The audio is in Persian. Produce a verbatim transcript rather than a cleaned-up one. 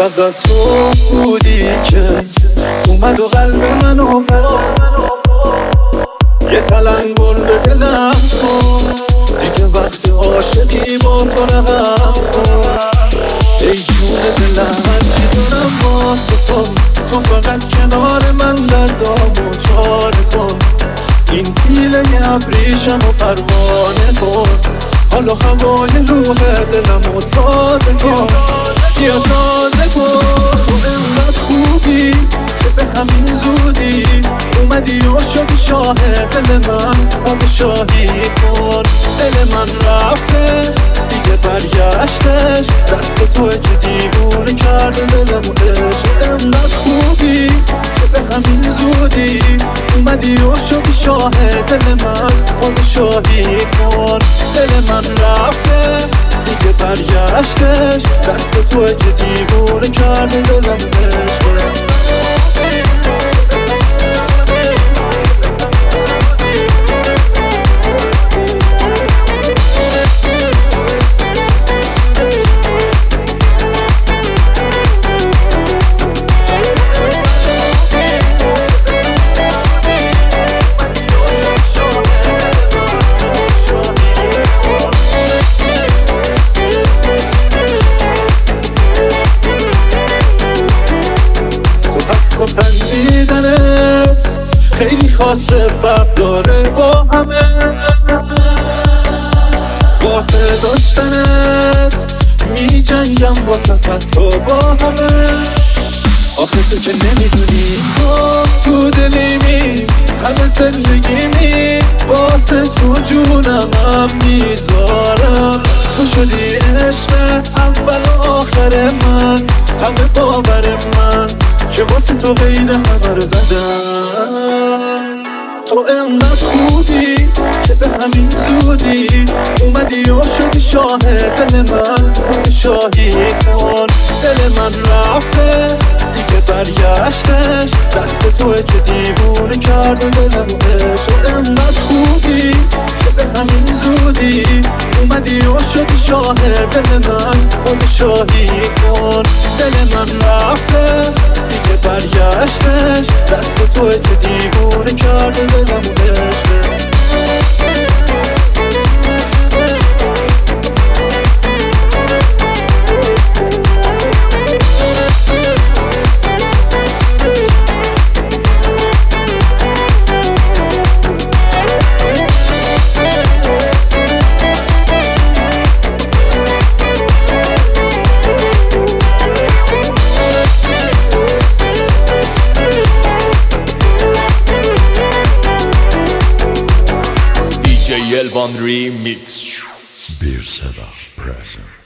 فقط تو بودی که اومد و قلب منو برد، یه تلنگر به دلم کن دیگه وقت عاشقی با تو رقم کن. ای جون دلم هرچی دارم واسه تو، تو فقط کنار من دردامو چاره کن. این پیله ابریشم و پروانه کن، حال و هوای روح دلم و تازه کن، بیا تازه کن. تو انقدر خوبی که به همین زودی اومدی و شدی شاه دل من، پادشاهی کن. دل من رفته دیگه برگشتش، دست توه که دیوونه کرده دلم و عشق. تو انقدر خوبی که به همین زودی اومدی و شدی شاه دل من، پادشاهی کن. دل من رفته دیگه برگشتش، دست توه که دیوونه کرده دلم و عشق. پندیدنت خیلی خاصه فرق داره با همه، واسه داشتنت می جنگم واسه تو با همه. آخه تو که نمیدونی تو تو دلیمی، همه زندگیمی واسه تو جونم هم میذارم. تو شدی عشق اول و آخر من، همه باور من که واسه تو غیر همه رو زدم. تو انقدر خوبی که به همین زودی اومدی و شدی شاه دل من، پادشاهی کن. دل من رفته دیگه برگشتش، دست توه که دیوونه کرده دلم و عشق. تو انقدر خوبی که به همین زودی اومدی و شدی شاه دل من، پادشاهی کن. دل من رفته دیگه برگشتش، دست توه که دیوونه کرده دلم و عشق. Elvan Remix. Bir Seda present.